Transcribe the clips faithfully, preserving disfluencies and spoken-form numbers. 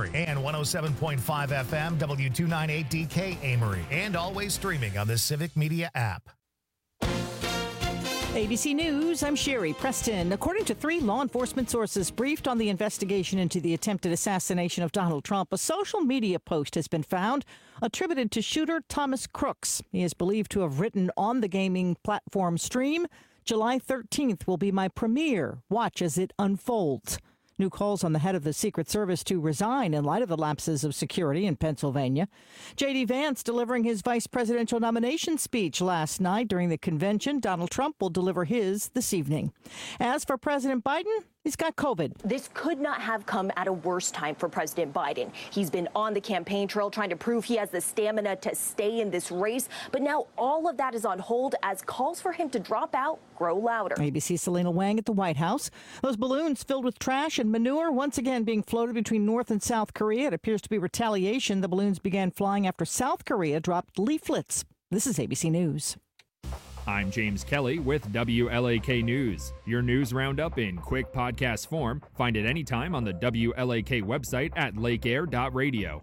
Amory, and one oh seven point five F M, W two ninety-eight D K Amory, and always streaming on the Civic Media app. A B C News, I'm Sherry Preston. According to three law enforcement sources briefed on the investigation into the attempted assassination of Donald Trump, a social media post has been found attributed to shooter Thomas Crooks. He is believed to have written on the gaming platform Stream, July thirteenth will be my premiere. Watch as it unfolds. New calls on the head of the Secret Service to resign in light of the lapses of security in Pennsylvania. J D. Vance delivering his vice presidential nomination speech last night during the convention. Donald Trump will deliver his this evening. As for President Biden, he's got COVID. This could not have come at a worse time for President Biden. He's been on the campaign trail trying to prove he has the stamina to stay in this race. But now all of that is on hold as calls for him to drop out grow louder. A B C's Selena Wang at the White House. Those balloons filled with trash and manure once again being floated between North and South Korea. It appears to be retaliation. The balloons began flying after South Korea dropped leaflets. This is A B C News. I'm James Kelly with W L A K News. Your news roundup in quick podcast form. Find it anytime on the W L A K website at lake air dot radio.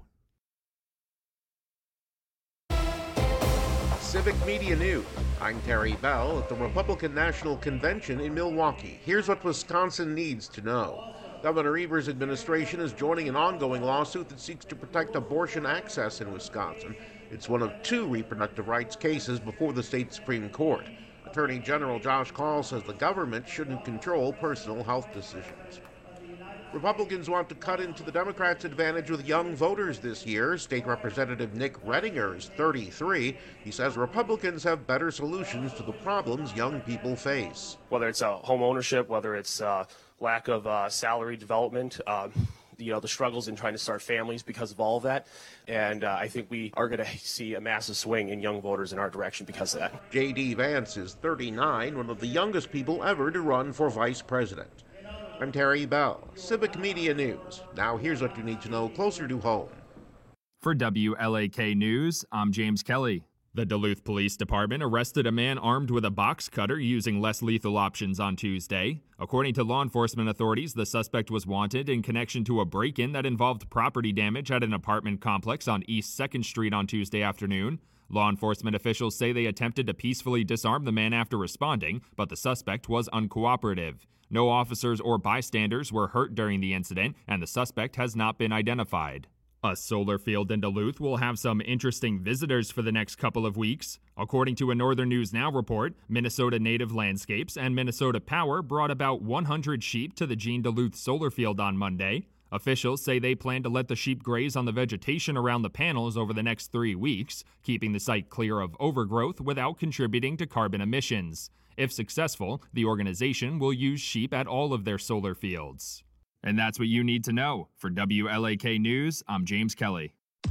Civic Media News. I'm Terry Bell at the Republican National Convention in Milwaukee. Here's what Wisconsin needs to know. Governor Evers' administration is joining an ongoing lawsuit that seeks to protect abortion access in Wisconsin. It's one of two reproductive rights cases before the state Supreme Court. Attorney General Josh Kaul says the government shouldn't control personal health decisions. Republicans want to cut into the Democrats' advantage with young voters this year. State Representative Nick Redinger is thirty-three. He says Republicans have better solutions to the problems young people face. Whether it's uh, home ownership, whether it's uh, lack of uh, salary development, uh, you know, the struggles in trying to start families because of all of that. And uh, I think we are going to see a massive swing in young voters in our direction because of that. J D. Vance is thirty-nine, one of the youngest people ever to run for vice president. I'm Terry Bell, Civic Media News. Now here's what you need to know closer to home. For W L A K News, I'm James Kelly. The Duluth Police Department arrested a man armed with a box cutter using less lethal options on Tuesday. According to law enforcement authorities, the suspect was wanted in connection to a break-in that involved property damage at an apartment complex on East second Street on Tuesday afternoon. Law enforcement officials say they attempted to peacefully disarm the man after responding, but the suspect was uncooperative. No officers or bystanders were hurt during the incident, and the suspect has not been identified. A solar field in Duluth will have some interesting visitors for the next couple of weeks. According to a Northern News Now report, Minnesota Native Landscapes and Minnesota Power brought about one hundred sheep to the Gene Duluth solar field on Monday. Officials say they plan to let the sheep graze on the vegetation around the panels over the next three weeks, keeping the site clear of overgrowth without contributing to carbon emissions. If successful, the organization will use sheep at all of their solar fields. And that's what you need to know. For W L A K News, I'm James Kelly.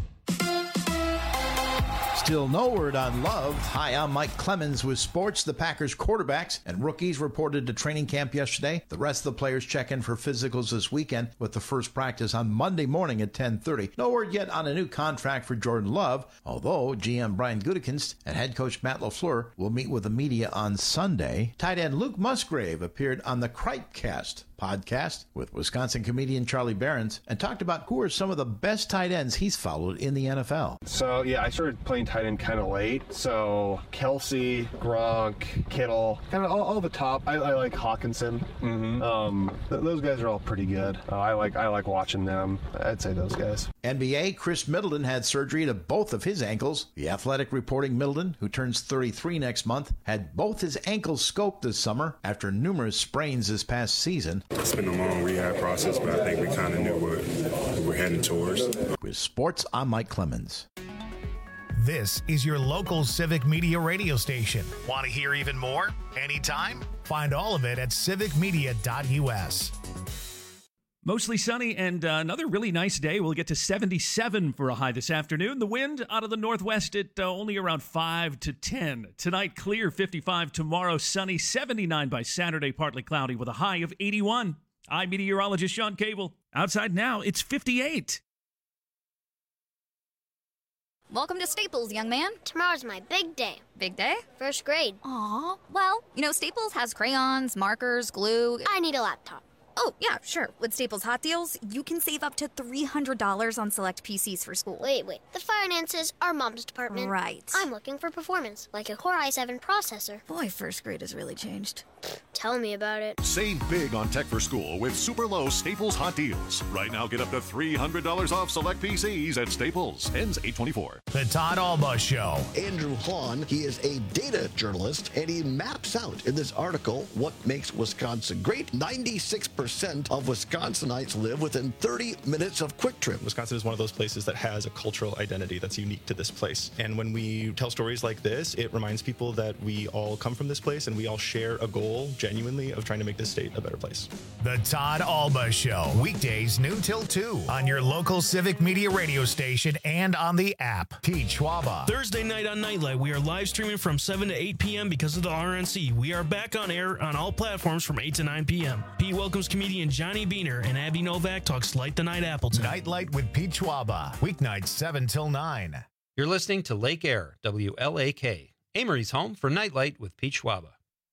Still no word on Love. Hi, I'm Mike Clemens with sports. The Packers quarterbacks and rookies reported to training camp yesterday. The rest of the players check in for physicals this weekend with the first practice on Monday morning at ten thirty. No word yet on a new contract for Jordan Love, although G M Brian Gutekunst and head coach Matt LaFleur will meet with the media on Sunday. Tight end Luke Musgrave appeared on the Cripecast podcast with Wisconsin comedian Charlie Berens and talked about who are some of the best tight ends he's followed in the N F L. So, yeah, I started playing tight end kind of late. So, Kelsey, Gronk, Kittle, kind of all, all the top. I, I like Hawkinson. Mm-hmm. Um, th- those guys are all pretty good. Uh, I like I like watching them. I'd say those guys. N B A, Chris Middleton had surgery to both of his ankles. The Athletic reporting Middleton, who turns thirty-three next month, had both his ankles scoped this summer after numerous sprains this past season. It's been a long rehab process, but I think we kind of knew what we were heading towards. With sports, I'm Mike Clemens. This is your local Civic Media radio station. Want to hear even more? Anytime? Find all of it at civic media dot U S. Mostly sunny and uh, another really nice day. We'll get to seventy-seven for a high this afternoon. The wind out of the northwest at uh, only around five to ten. Tonight, clear fifty-five. Tomorrow, sunny seventy-nine by Saturday, partly cloudy with a high of eighty-one. I'm meteorologist Sean Cable. Outside now, it's fifty-eight. Welcome to Staples, young man. Tomorrow's my big day. Big day? First grade. Aw. Well, you know, Staples has crayons, markers, glue. I need a laptop. Oh, yeah, sure. With Staples Hot Deals, you can save up to three hundred dollars on select P Cs for school. Wait, wait. The finances are Mom's department. Right. I'm looking for performance, like a Core i seven processor. Boy, first grade has really changed. Tell me about it. Save big on tech for school with super low Staples Hot Deals. Right now, get up to three hundred dollars off select P Cs at Staples. Ends eight twenty-four. The Todd Alba Show. Andrew Hahn, he is a data journalist, and he maps out in this article what makes Wisconsin great. ninety-six percent of Wisconsinites live within thirty minutes of Quick Trip. Wisconsin is one of those places that has a cultural identity that's unique to this place. And when we tell stories like this, it reminds people that we all come from this place and we all share a goal, genuinely, of trying to make this state a better place. The Todd Alba Show. Weekdays noon till two on your local Civic Media radio station and on the app. Pete Schwaba. Thursday night on Nightlight, we are live streaming from seven to eight p.m. because of the R N C. We are back on air on all platforms from eight to nine p.m. Pete welcomes comedian Johnny Beaner, and Abby Novak talks Light the Night Appleton. Nightlight with Pete Schwaba. Weeknights seven till nine. You're listening to Lake Air, W L A K, Amory's home for Nightlight with Pete Schwaba.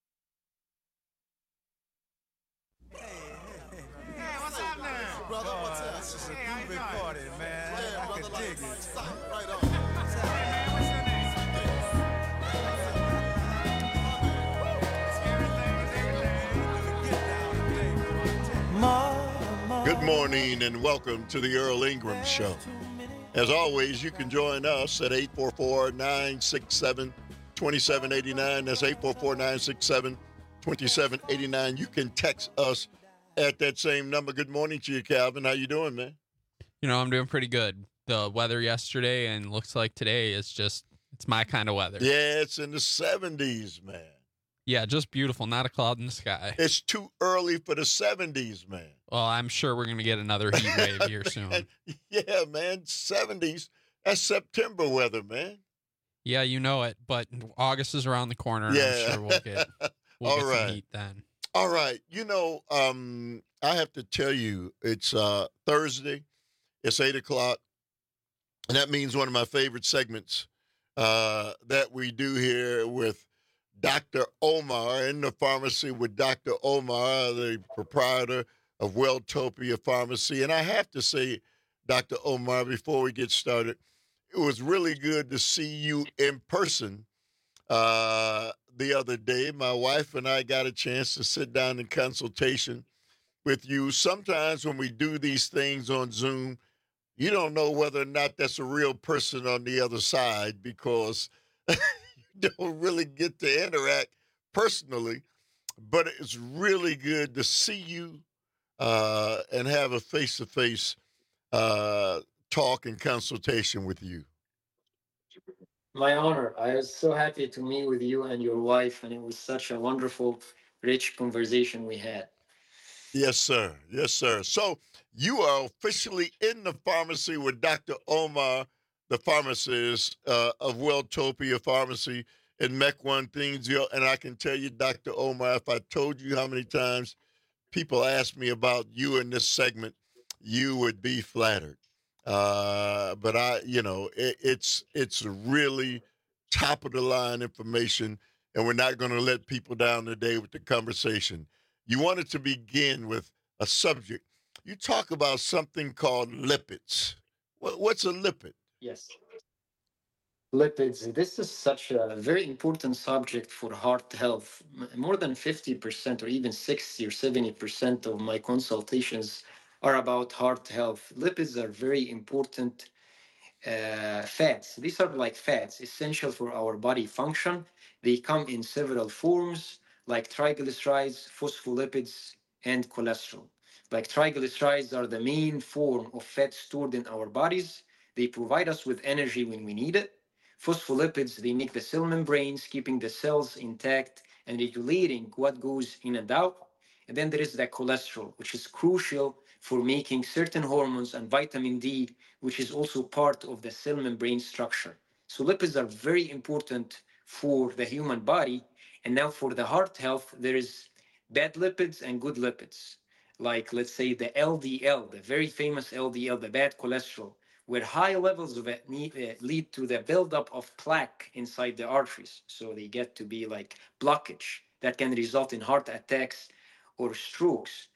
Good morning and welcome to the Earl Ingram Show. As always, you can join us at eight four four, nine six seven, two seven eight nine. That's eight four four, nine six seven, two seven eight nine. You can text us at that same number. Good morning to you, Calvin. How you doing, man? You know, I'm doing pretty good. The weather yesterday and looks like today is just, it's my kind of weather. Yeah, it's in the seventies, man. Yeah, just beautiful. Not a cloud in the sky. It's too early for the seventies, man. Well, I'm sure we're going to get another heat wave here soon. Yeah, man, seventies. That's September weather, man. Yeah, you know it, but August is around the corner. And Yeah. I'm sure we'll get, we'll All get right. some heat then. All right. You know, um, I have to tell you, it's uh, Thursday. It's eight o'clock. And that means one of my favorite segments uh, that we do here with Doctor Omar in the pharmacy with Doctor Omar, the proprietor of Welltopia Pharmacy. And I have to say, Doctor Omar, before we get started, it was really good to see you in person uh, the other day. My wife and I got a chance to sit down in consultation with you. Sometimes when we do these things on Zoom, you don't know whether or not that's a real person on the other side because you don't really get to interact personally. But it's really good to see you uh, and have a face-to-face uh, talk and consultation with you. My honor. I was so happy to meet with you and your wife, and it was such a wonderful, rich conversation we had. Yes, sir. Yes, sir. So you are officially in the pharmacy with Doctor Omar, the pharmacist uh, of Welltopia Pharmacy in Mequon, Thiensville. And I can tell you, Doctor Omar, if I told you how many times people ask me about you in this segment, you would be flattered. Uh, but I, you know, it, it's it's really top of the line information, and we're not going to let people down today with the conversation. You wanted to begin with a subject. You talk about something called lipids. What, what's a lipid? Yes. Lipids. This is such a very important subject for heart health. M- More than fifty percent or even sixty or seventy percent of my consultations are about heart health. Lipids are very important uh, fats. These are like fats, essential for our body function. They come in several forms, like triglycerides, phospholipids, and cholesterol. Like triglycerides are the main form of fat stored in our bodies. They provide us with energy when we need it. Phospholipids, they make the cell membranes, keeping the cells intact and regulating what goes in and out. And then there is the cholesterol, which is crucial for making certain hormones, and vitamin D, which is also part of the cell membrane structure. So lipids are very important for the human body. And now for the heart health, there is bad lipids and good lipids. Like, let's say, the L D L, the very famous L D L, the bad cholesterol, where high levels of it need, uh, lead to the buildup of plaque inside the arteries. So they get to be like blockage that can result in heart attacks or strokes.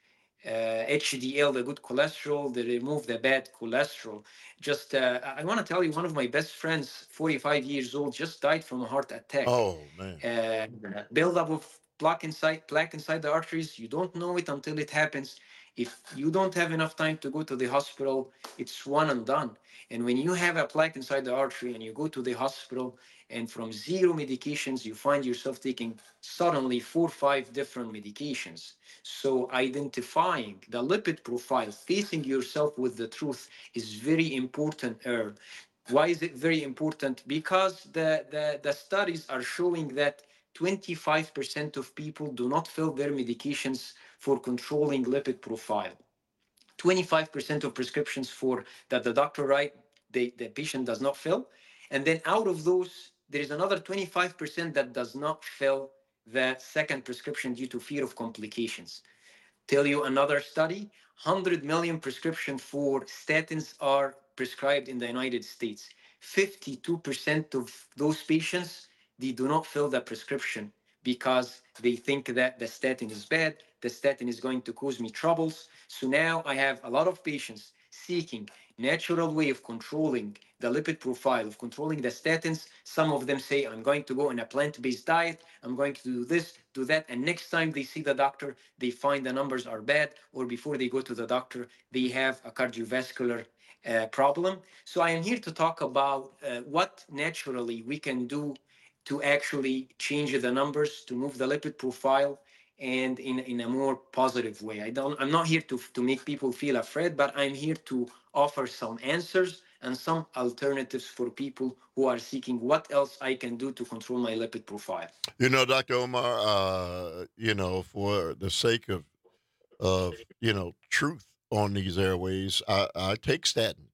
uh, H D L, the good cholesterol, they remove the bad cholesterol. Just, uh, I want to tell you, one of my best friends, forty-five years old, just died from a heart attack. Oh, man. Uh, buildup of plaque inside, plaque inside the arteries, you don't know it until it happens. If you don't have enough time to go to the hospital, it's one and done. And when you have a plaque inside the artery and you go to the hospital, and from zero medications, you find yourself taking suddenly four or five different medications. So identifying the lipid profile, facing yourself with the truth is very important, Earl. Why is it very important? Because the, the, the studies are showing that twenty-five percent of people do not fill their medications for controlling lipid profile. twenty-five percent of prescriptions for that the doctor write, the, the patient does not fill. And then out of those, there is another twenty-five percent that does not fill the second prescription due to fear of complications. Tell you another study, one hundred million prescriptions for statins are prescribed in the United States. fifty-two percent of those patients, they do not fill the prescription because they think that the statin is bad, the statin is going to cause me troubles. So now I have a lot of patients seeking natural way of controlling the lipid profile, of controlling the statins. Some of them say, I'm going to go on a plant-based diet, I'm going to do this, do that, and next time they see the doctor, they find the numbers are bad, or before they go to the doctor, they have a cardiovascular uh, problem. So I am here to talk about uh, what naturally we can do to actually change the numbers, to move the lipid profile, and in, in a more positive way. I don't, I'm not here to, to make people feel afraid, but I'm here to offer some answers and some alternatives for people who are seeking what else I can do to control my lipid profile. You know, Doctor Omar, uh, you know, for the sake of, of, you know, truth on these airways, I, I take statin.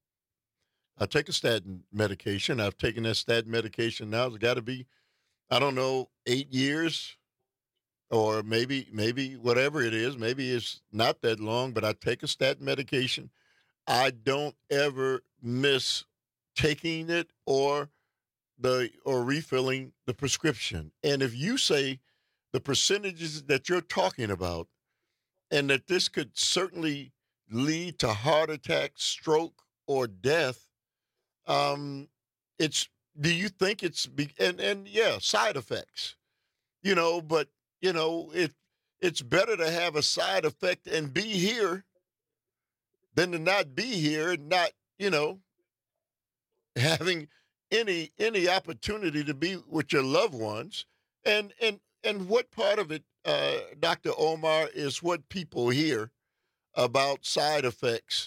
I take a statin medication. I've taken that statin medication now. It's got to be, I don't know, eight years. Or maybe, maybe whatever it is, maybe it's not that long, but I take a statin medication. I don't ever miss taking it or the or refilling the prescription. And if you say the percentages that you're talking about, and that this could certainly lead to heart attack, stroke, or death, um, it's. Do you think it's be, and and yeah, side effects, you know, but. You know, it it's better to have a side effect and be here than to not be here and not, you know, having any any opportunity to be with your loved ones. And and and what part of it, uh, Doctor Omar, is what people hear about side effects,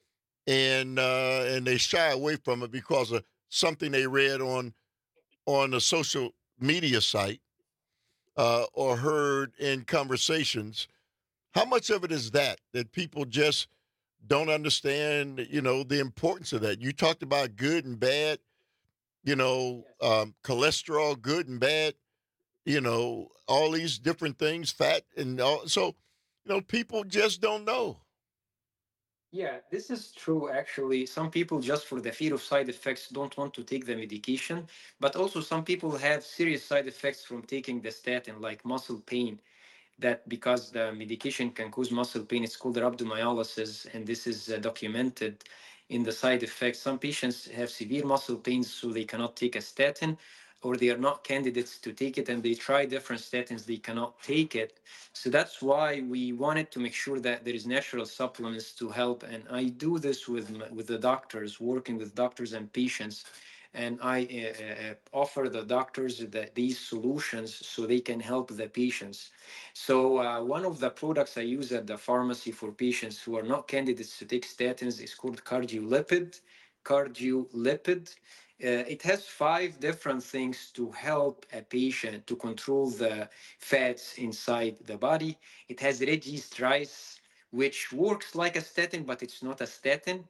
and uh, and they shy away from it because of something they read on on a social media site. Uh, or heard in conversations. How much of it is that, that people just don't understand, you know, the importance of that? You talked about good and bad, you know, um, cholesterol, good and bad, you know, all these different things, fat and all. So, you know, people just don't know. Yeah, this is true, actually. Some people, just for the fear of side effects, don't want to take the medication. But also some people have serious side effects from taking the statin, like muscle pain, that because the medication can cause muscle pain, it's called rhabdomyolysis, and this is uh, documented in the side effects. Some patients have severe muscle pains, so they cannot take a statin, or they are not candidates to take it, and they try different statins, they cannot take it. So that's why we wanted to make sure that there is natural supplements to help. And I do this with with the doctors, working with doctors and patients. And I uh, offer the doctors the, these solutions so they can help the patients. So uh, one of the products I use at the pharmacy for patients who are not candidates to take statins is called Cardiolipid. Cardiolipid. Uh, it has five different things to help a patient to control the fats inside the body. It has red yeast rice, which works like a statin, but it's not a statin.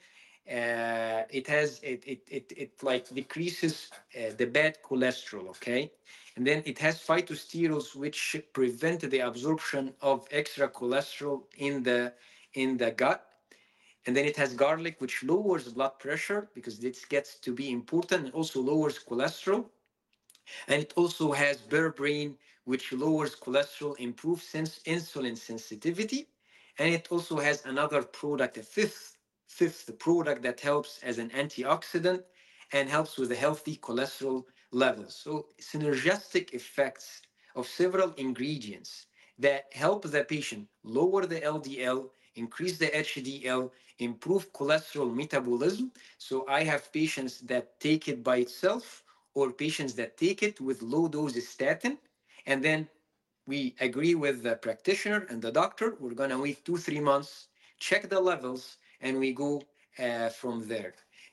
Uh, it has it it it, it like decreases uh, the bad cholesterol, okay? And then it has phytosterols, which prevent the absorption of extra cholesterol in the in the gut. And then it has garlic, which lowers blood pressure because this gets to be important, and also lowers cholesterol. And it also has berberine, which lowers cholesterol, improves sens- insulin sensitivity, And it also has another product, a fifth, fifth product that helps as an antioxidant and helps with the healthy cholesterol levels. So synergistic effects of several ingredients that help the patient lower the L D L, increase the H D L, improve cholesterol metabolism. So I have patients that take it by itself or patients that take it with low dose statin. And then we agree with the practitioner and the doctor. We're going to wait two, three months, check the levels, and we go uh, from there.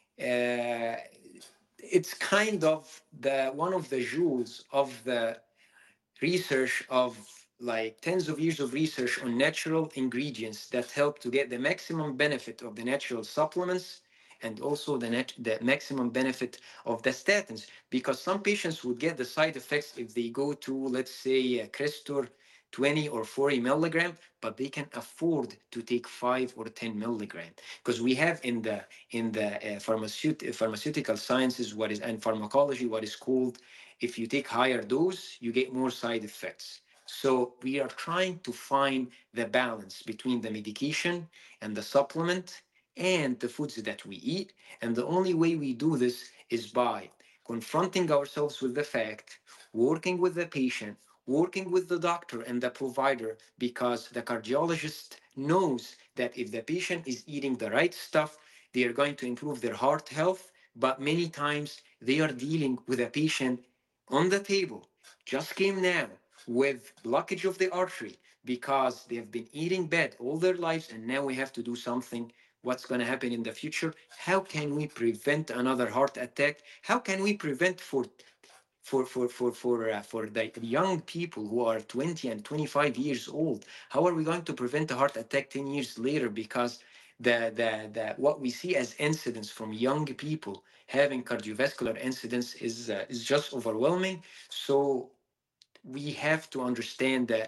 Uh, it's kind of the one of the jewels of the research of like tens of years of research on natural ingredients that help to get the maximum benefit of the natural supplements and also the, nat- the maximum benefit of the statins, because some patients would get the side effects if they go to, let's say, uh, Crestor twenty or forty milligram, but they can afford to take five or ten milligram, because we have in the in the uh, pharmaceut- pharmaceutical sciences what is and pharmacology what is called, if you take higher dose, you get more side effects. So we are trying to find the balance between the medication and the supplement and the foods that we eat. And the only way we do this is by confronting ourselves with the fact, working with the patient, working with the doctor and the provider, because the cardiologist knows that if the patient is eating the right stuff, they are going to improve their heart health. But many times they are dealing with a patient on the table, just came now with blockage of the artery because they have been eating bad all their lives, and now we have to do something. What's going to happen in the future? How can we prevent another heart attack? How can we prevent for for for for for uh, for the young people who are twenty and twenty-five years old? How are we going to prevent a heart attack ten years later? Because the the the what we see as incidents from young people having cardiovascular incidents is uh, is just overwhelming. So we have to understand that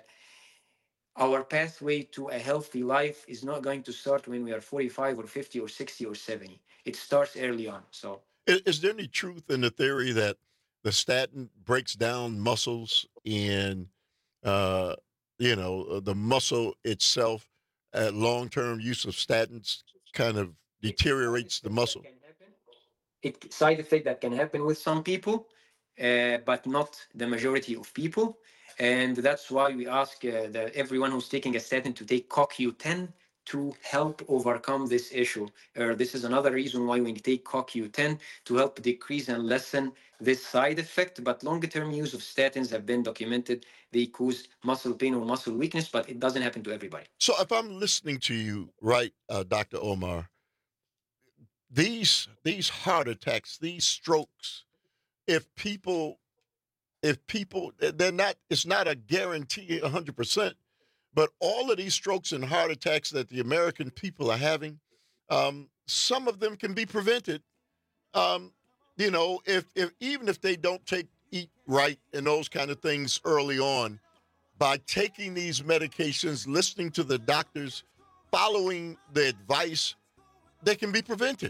our pathway to a healthy life is not going to start when we are forty-five or fifty or sixty or seventy. It starts early on. So Is, is there any truth in the theory that the statin breaks down muscles and, uh, you know, the muscle itself at long-term use of statins kind of deteriorates the muscle? it side effect that can happen with some people, uh, but not the majority of people. And that's why we ask uh, the, everyone who's taking a statin to take C O Q ten to help overcome this issue. Uh, this is another reason why we take C O Q ten to help decrease and lessen this side effect. But longer-term use of statins have been documented. They cause muscle pain or muscle weakness, but it doesn't happen to everybody. So if I'm listening to you right, uh, Doctor Omar, these these heart attacks, these strokes, if people if people they're not, it's not a guarantee one hundred percent, but all of these strokes and heart attacks that the American people are having, um, some of them can be prevented. Um, you know, if if even if they don't take eat right and those kind of things early on, by taking these medications, listening to the doctors, following the advice, they can be prevented.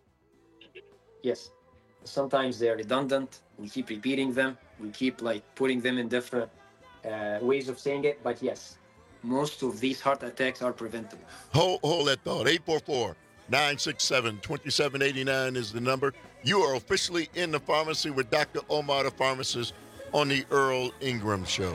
Yes. Sometimes they're redundant. We keep repeating them. We keep like putting them in different uh, ways of saying it. But yes, most of these heart attacks are preventable. Hold, hold that thought. eight four four, nine six seven, two seven eight nine is the number. You are officially in the pharmacy with Doctor Omar, the pharmacist, on the Earl Ingram Show.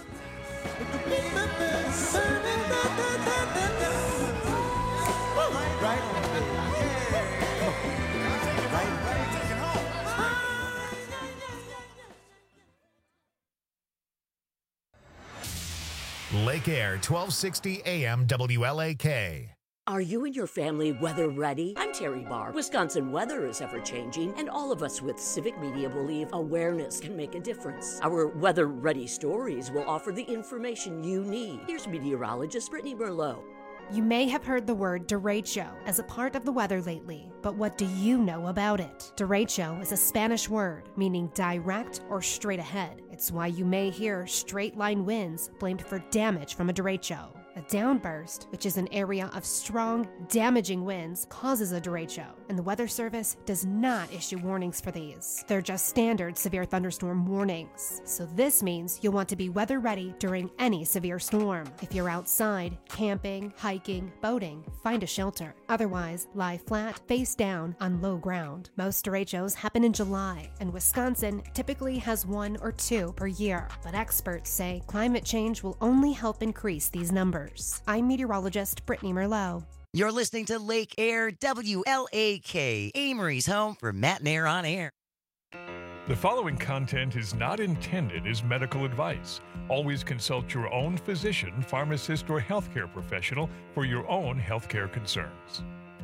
Lake Air, twelve sixty A M W L A K. Are you and your family weather ready? I'm Terry Barr. Wisconsin weather is ever changing, and all of us with Civic Media believe awareness can make a difference. Our weather ready stories will offer the information you need. Here's meteorologist Brittany Merlot. You may have heard the word derecho as a part of the weather lately, but what do you know about it? Derecho is a Spanish word meaning direct or straight ahead. It's why you may hear straight line winds blamed for damage from a derecho. A downburst, which is an area of strong, damaging winds, causes a derecho. and the Weather Service does not issue warnings for these. They're just standard severe thunderstorm warnings. So this means you'll want to be weather ready during any severe storm. If you're outside, camping, hiking, boating, find a shelter. Otherwise, lie flat, face down on low ground. Most derechos happen in July, and Wisconsin typically has one or two per year. But experts say climate change will only help increase these numbers. I'm meteorologist Brittany Merlot. You're listening to Lake Air W L A K, Amory's home for Matt and Air on Air. The following content is not intended as medical advice. Always consult your own physician, pharmacist, or healthcare professional for your own healthcare concerns.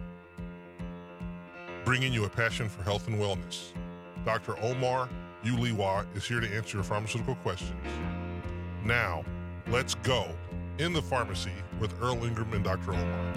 Bringing you a passion for health and wellness. Doctor Omar Uliwa is here to answer your pharmaceutical questions. Now, let's go in the pharmacy with Earl Ingram and Doctor Omar.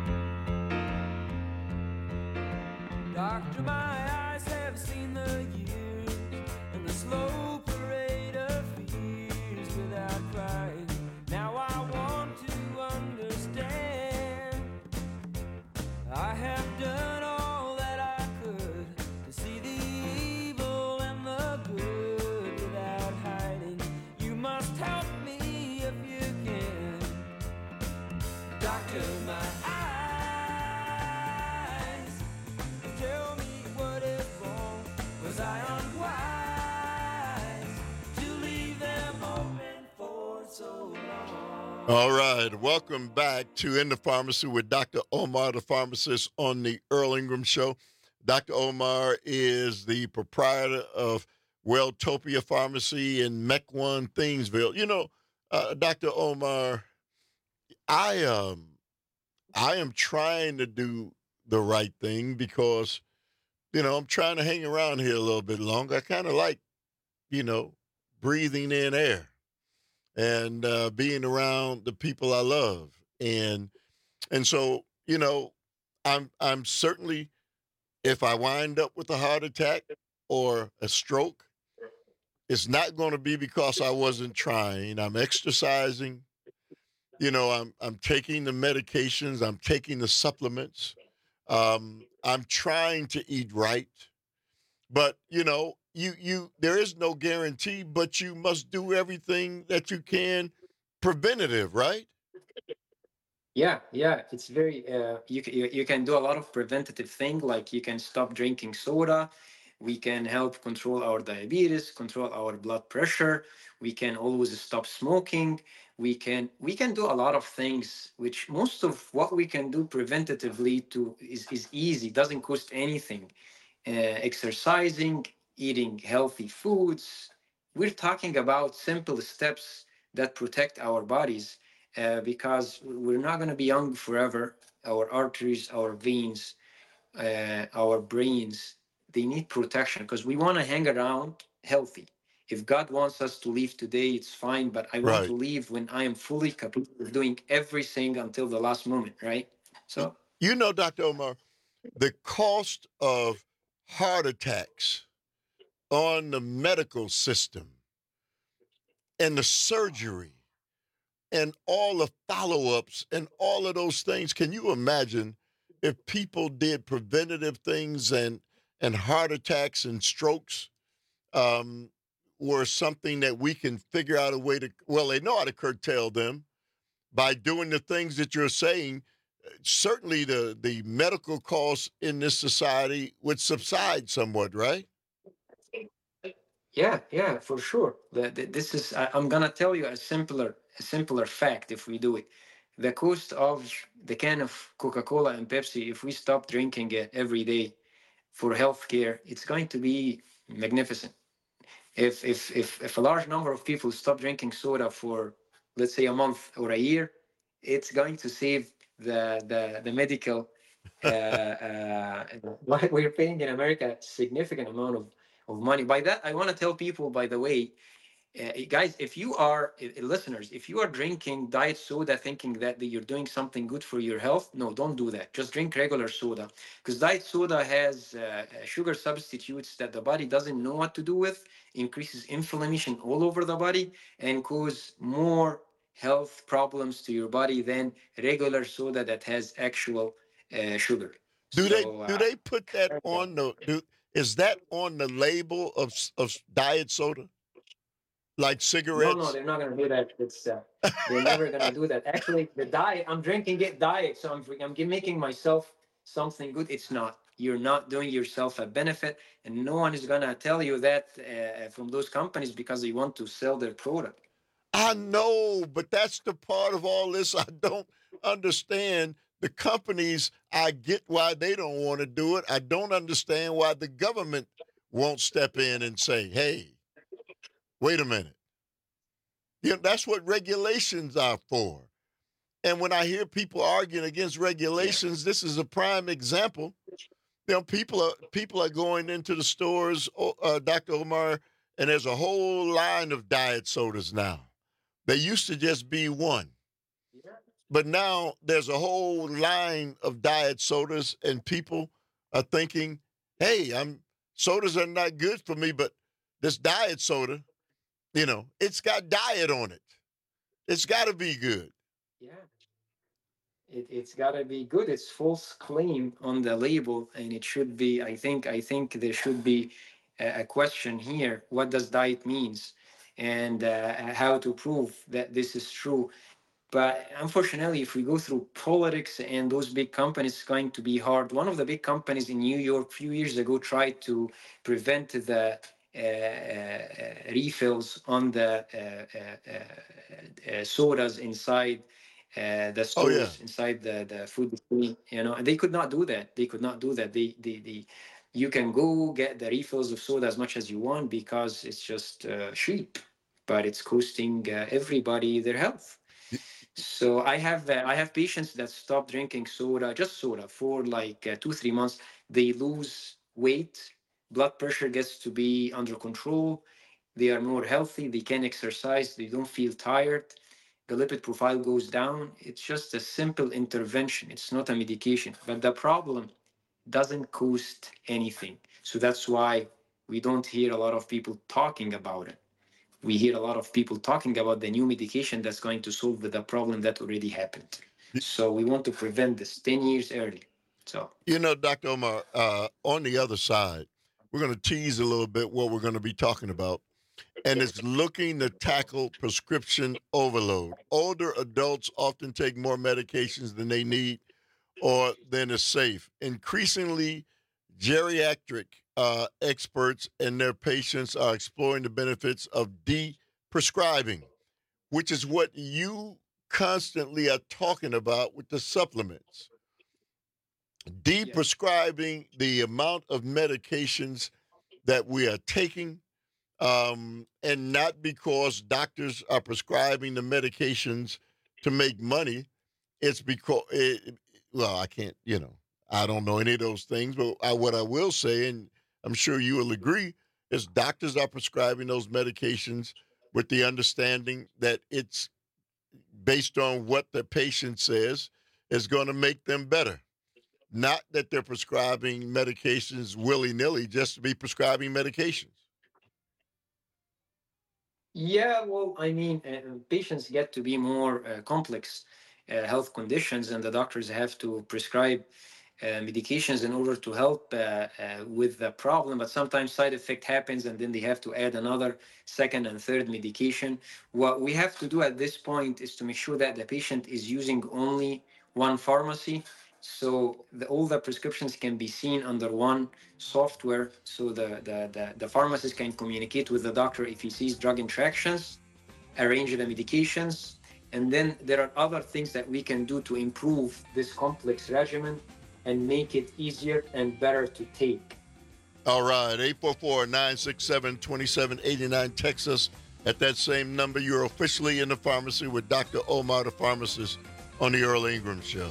Doctor, my eyes have seen the years and the slow parade of fears without crying. Now I want to understand. I have done all that I could to see the evil and the good without hiding. You must help me if you can. Doctor, my eyes. Tell me what is wrong, was I unwise to leave them open for so long? All right, welcome back to In the Pharmacy with Doctor Omar, the pharmacist on the Earl Ingram Show. Doctor Omar is the proprietor of Welltopia Pharmacy in Mequon, Thingsville. You know, uh, Doctor Omar, I um, I am trying to do the right thing because, you know, I'm trying to hang around here a little bit longer. I kind of like, you know, breathing in air and uh, being around the people I love. And and so, you know, I'm I'm certainly, if I wind up with a heart attack or a stroke, it's not going to be because I wasn't trying. I'm exercising. You know, I'm I'm taking the medications. I'm taking the supplements. Um, I'm trying to eat right, but you know, you you there is no guarantee, but you must do everything that you can preventative, right? Yeah, yeah, it's very. Uh, you, ca- you you can do a lot of preventative thing, like you can stop drinking soda. We can help control our diabetes, control our blood pressure. We can always stop smoking. We can we can do a lot of things, which most of what we can do preventatively to is, is easy, doesn't cost anything. Uh, exercising, eating healthy foods. We're talking about simple steps that protect our bodies uh, because we're not going to be young forever. Our arteries, our veins, uh, our brains, they need protection because we want to hang around healthy. If God wants us to leave today, it's fine, but I want Right. to leave when I am fully capable of doing everything until the last moment, right? So, You know, Doctor Omar, the cost of heart attacks on the medical system and the surgery and all the follow-ups and all of those things, can you imagine if people did preventative things and and heart attacks and strokes um, were something that we can figure out a way to, well, they know how to curtail them by doing the things that you're saying. Certainly the, the medical costs in this society would subside somewhat, right? yeah, yeah, for sure. The, the, this is, I, I'm going to tell you a simpler, a simpler fact if we do it. The cost of the can of Coca-Cola and Pepsi, if we stop drinking it every day for healthcare, it's going to be magnificent. If, if, if, if a large number of people stop drinking soda for, let's say, a month or a year, it's going to save the, the, the medical, uh, uh, what we're paying in America, significant amount of, of money. By that, I want to tell people, by the way, uh, guys, if you are, uh, listeners, if you are drinking diet soda thinking that you're doing something good for your health, no, don't do that. Just drink regular soda. Because diet soda has uh, sugar substitutes that the body doesn't know what to do with, increases inflammation all over the body, and cause more health problems to your body than regular soda that has actual uh, sugar. Do So, they uh, do they put that on the? Do, is that on the label of of diet soda, like cigarettes? No, no, they're not going to do that. It's uh, they're never going to do that. Actually, the diet, I'm drinking it diet, so I'm I'm making myself something good. It's not. You're not doing yourself a benefit, and no one is going to tell you that uh, from those companies because they want to sell their product. I know, but that's the part of all this I don't understand. The companies, I get why they don't want to do it. I don't understand why the government won't step in and say, hey, wait a minute. You know, that's what regulations are for. And when I hear people arguing against regulations, this is a prime example. You know, people are people are going into the stores, uh, Doctor Omar, and there's a whole line of diet sodas now. They used to just be one. But now there's a whole line of diet sodas, and people are thinking, hey, I'm sodas are not good for me, but this diet soda, you know, it's got diet on it. It's got to be good. Yeah. It, it's got to be good. It's false claim on the label, and it should be, I think, I think there should be a, a question here. What does diet means? And uh, how to prove that this is true. But unfortunately, if we go through politics and those big companies, it's going to be hard. One of the big companies in New York a few years ago tried to prevent the uh, uh, refills on the uh, uh, uh, sodas inside uh, the stores, oh, yeah. inside the, the food. You know, and they could not do that. They could not do that. They, they, they, you can go get the refills of soda as much as you want because it's just uh, cheap, but it's costing uh, everybody their health. So I have uh, I have patients that stop drinking soda, just soda, for like uh, two, three months. They lose weight, blood pressure gets to be under control. They are more healthy. They can exercise. They don't feel tired. The lipid profile goes down. It's just a simple intervention. It's not a medication. But the problem doesn't cost anything. So that's why we don't hear a lot of people talking about it. We hear a lot of people talking about the new medication that's going to solve the problem that already happened. So we want to prevent this ten years early. So, you know, Doctor Omar, uh, on the other side, we're going to tease a little bit what we're going to be talking about. And it's looking to tackle prescription overload. Older adults often take more medications than they need or than is safe. Increasingly, geriatric uh, experts and their patients are exploring the benefits of de-prescribing, which is what you constantly are talking about with the supplements. De-prescribing the amount of medications that we are taking, um, and not because doctors are prescribing the medications to make money. It's because, it, well, I can't, you know, I don't know any of those things, but I, what I will say, and I'm sure you will agree, is doctors are prescribing those medications with the understanding that it's based on what the patient says is going to make them better. Not that they're prescribing medications willy-nilly just to be prescribing medications. yeah, well, I mean, uh, patients get to be more uh, complex uh, health conditions, and the doctors have to prescribe uh, medications in order to help uh, uh, with the problem. But sometimes side effect happens, and then they have to add another second and third medication. What we have to do at this point is to make sure that the patient is using only one pharmacy. So the, all the prescriptions can be seen under one software, so the, the, the, the pharmacist can communicate with the doctor if he sees drug interactions, arrange the medications, and then there are other things that we can do to improve this complex regimen and make it easier and better to take. All right, eight four four, nine six seven, two seven eight nine, text us at that same number. You're officially in the pharmacy with Doctor Omar, the pharmacist, on the Earl Ingram Show.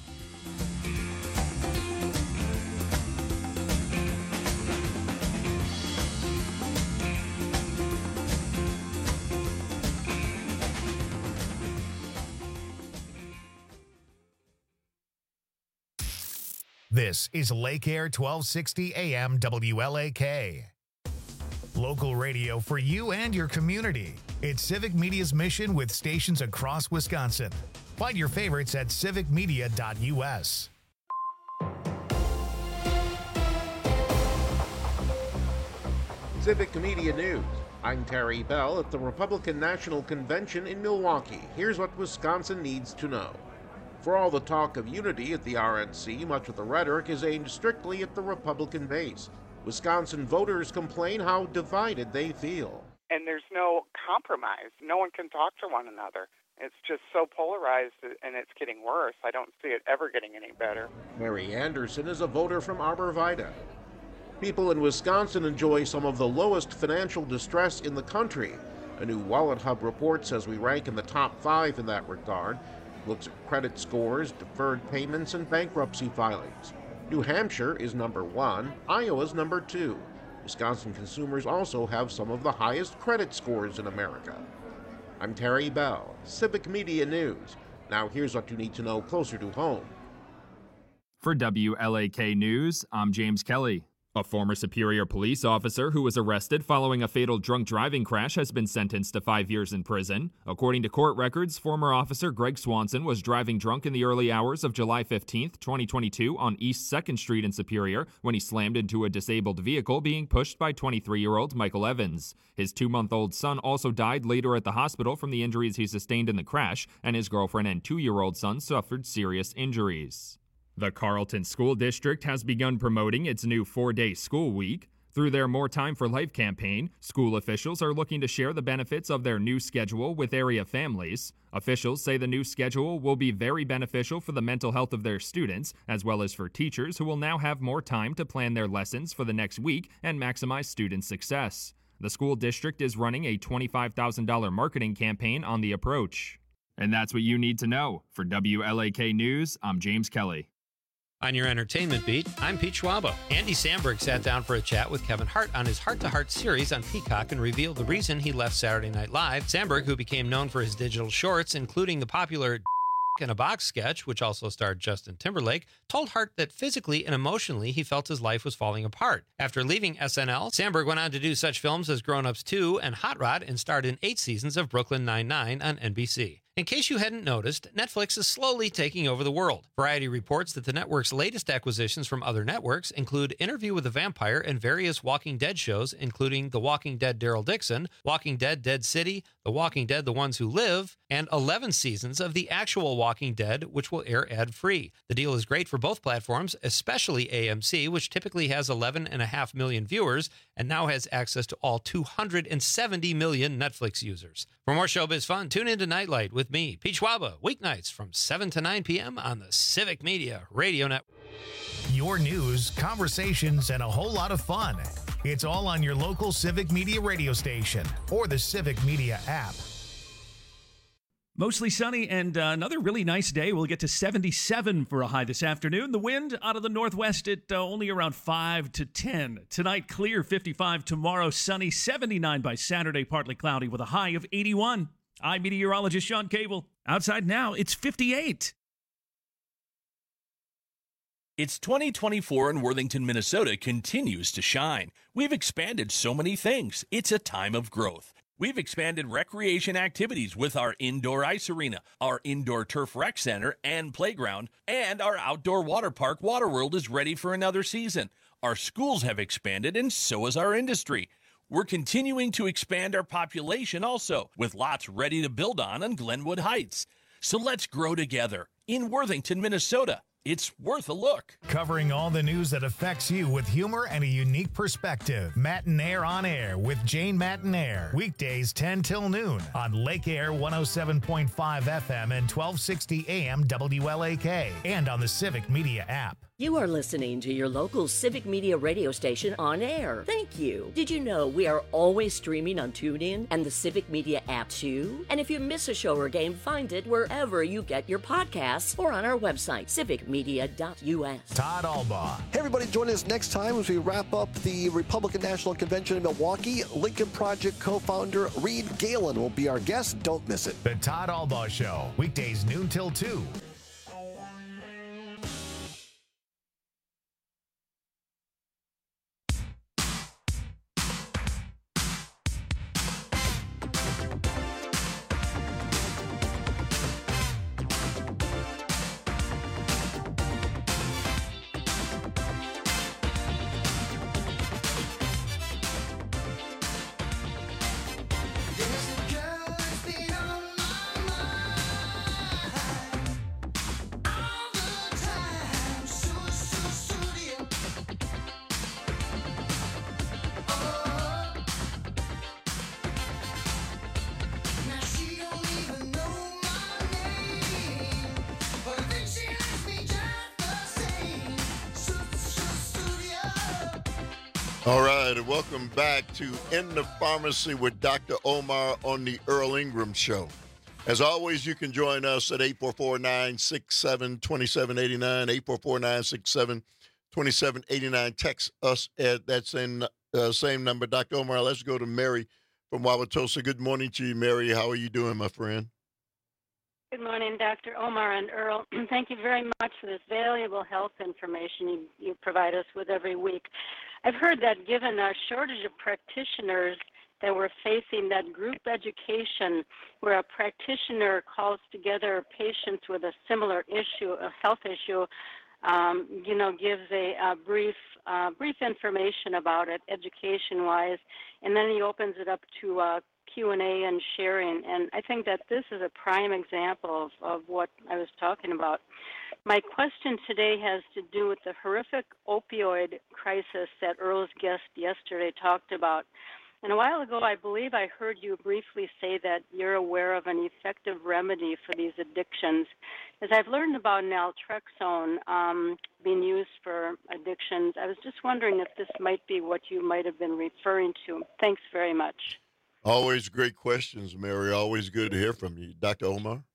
This is Lake Air twelve sixty A M W L A K. Local radio for you and your community. It's Civic Media's mission with stations across Wisconsin. Find your favorites at civic media dot U S. Civic Media News. I'm Terry Bell at the Republican National Convention in Milwaukee. Here's what Wisconsin needs to know. For all the talk of unity at the R N C, much of the rhetoric is aimed strictly at the Republican base. Wisconsin voters complain how divided they feel. And there's no compromise. No one can talk to one another. It's just so polarized, and it's getting worse. I don't see it ever getting any better. Mary Anderson is a voter from Arborvita. People in Wisconsin enjoy some of the lowest financial distress in the country. A new Wallet Hub report says we rank in the top five in that regard. It looks at credit scores, deferred payments, and bankruptcy filings. New Hampshire is number one. Iowa's number two. Wisconsin consumers also have some of the highest credit scores in America. I'm Terry Bell, Civic Media News. Now here's what you need to know closer to home. For W L A K News, I'm James Kelly. A former Superior police officer who was arrested following a fatal drunk driving crash has been sentenced to five years in prison. According to court records, former officer Greg Swanson was driving drunk in the early hours of July fifteenth, twenty twenty-two on East second Street in Superior when he slammed into a disabled vehicle being pushed by twenty-three-year-old Michael Evans. His two-month-old son also died later at the hospital from the injuries he sustained in the crash, and his girlfriend and two-year-old son suffered serious injuries. The Carlton School District has begun promoting its new four-day school week. Through their More Time for Life campaign, school officials are looking to share the benefits of their new schedule with area families. Officials say the new schedule will be very beneficial for the mental health of their students, as well as for teachers who will now have more time to plan their lessons for the next week and maximize student success. The school district is running a twenty-five thousand dollars marketing campaign on the approach. And that's what you need to know. For W L A K News, I'm James Kelly. On your entertainment beat, I'm Pete Schwabo. Andy Samberg sat down for a chat with Kevin Hart on his Heart to Heart series on Peacock and revealed the reason he left Saturday Night Live. Samberg, who became known for his digital shorts, including the popular in a Box sketch, which also starred Justin Timberlake, told Hart that physically and emotionally he felt his life was falling apart. After leaving S N L, Samberg went on to do such films as Grown Ups two and Hot Rod and starred in eight seasons of Brooklyn Nine-Nine on N B C. In case you hadn't noticed, Netflix is slowly taking over the world. Variety reports that the network's latest acquisitions from other networks include Interview with the Vampire and various Walking Dead shows, including The Walking Dead Daryl Dixon, Walking Dead Dead City, The Walking Dead The Ones Who Live, and eleven seasons of the actual Walking Dead, which will air ad-free. The deal is great for both platforms, especially A M C, which typically has eleven point five million viewers and now has access to all two hundred seventy million Netflix users. For more showbiz fun, tune into Nightlight with me, Pete Schwaba, weeknights from seven to nine p.m. on the Civic Media Radio Network. Your news, conversations, and a whole lot of fun. It's all on your local Civic Media radio station or the Civic Media app. Mostly sunny and uh, another really nice day. We'll get to seventy-seven for a high this afternoon. The wind out of the northwest at uh, only around five to ten. Tonight, clear, fifty-five. Tomorrow, sunny, seventy-nine by Saturday, partly cloudy with a high of eighty-one. I'm meteorologist Sean Cable. Outside now, it's fifty-eight. It's twenty twenty-four and Worthington, Minnesota continues to shine. We've expanded so many things. It's a time of growth. We've expanded recreation activities with our indoor ice arena, our indoor turf rec center and playground, and our outdoor water park Waterworld is ready for another season. Our schools have expanded and so has our industry. We're continuing to expand our population also, with lots ready to build on on Glenwood Heights. So let's grow together in Worthington, Minnesota. It's worth a look. Covering all the news that affects you with humor and a unique perspective. Matinaire on Air with Jane Matinaire. Weekdays ten till noon on Lake Air one oh seven point five F M and twelve sixty A M W L A K and on the Civic Media app. You are listening to your local Civic Media radio station on air. Thank you. Did you know we are always streaming on TuneIn and the Civic Media app too? And if you miss a show or game, find it wherever you get your podcasts or on our website, civic media dot U S. Todd Albaugh. Hey, everybody, join us next time as we wrap up the Republican National Convention in Milwaukee. Lincoln Project co-founder Reed Galen will be our guest. Don't miss it. The Todd Albaugh Show, weekdays noon till two. All right, and welcome back to In the Pharmacy with Doctor Omar on the Earl Ingram Show. As always, you can join us at eight four four, nine six seven, two seven eight nine, eight four four, nine six seven, two seven eight nine. Text us at that same, uh, same number. Doctor Omar, let's go to Mary from Wauwatosa. Good morning to you, Mary. How are you doing, my friend? Good morning, Doctor Omar and Earl. Thank you very much for this valuable health information you, you provide us with every week. I've heard that given a shortage of practitioners that we're facing, that group education where a practitioner calls together patients with a similar issue, a health issue, um, you know, gives a, a brief uh, brief information about it, education-wise, and then he opens it up to uh, Q and A and sharing. And I think that this is a prime example of, of what I was talking about. My question today has to do with the horrific opioid crisis that Earl's guest yesterday talked about. And a while ago, I believe I heard you briefly say that you're aware of an effective remedy for these addictions. As I've learned about naltrexone um, being used for addictions, I was just wondering if this might be what you might have been referring to. Thanks very much. Always great questions, Mary. Always good to hear from you. Doctor Omar?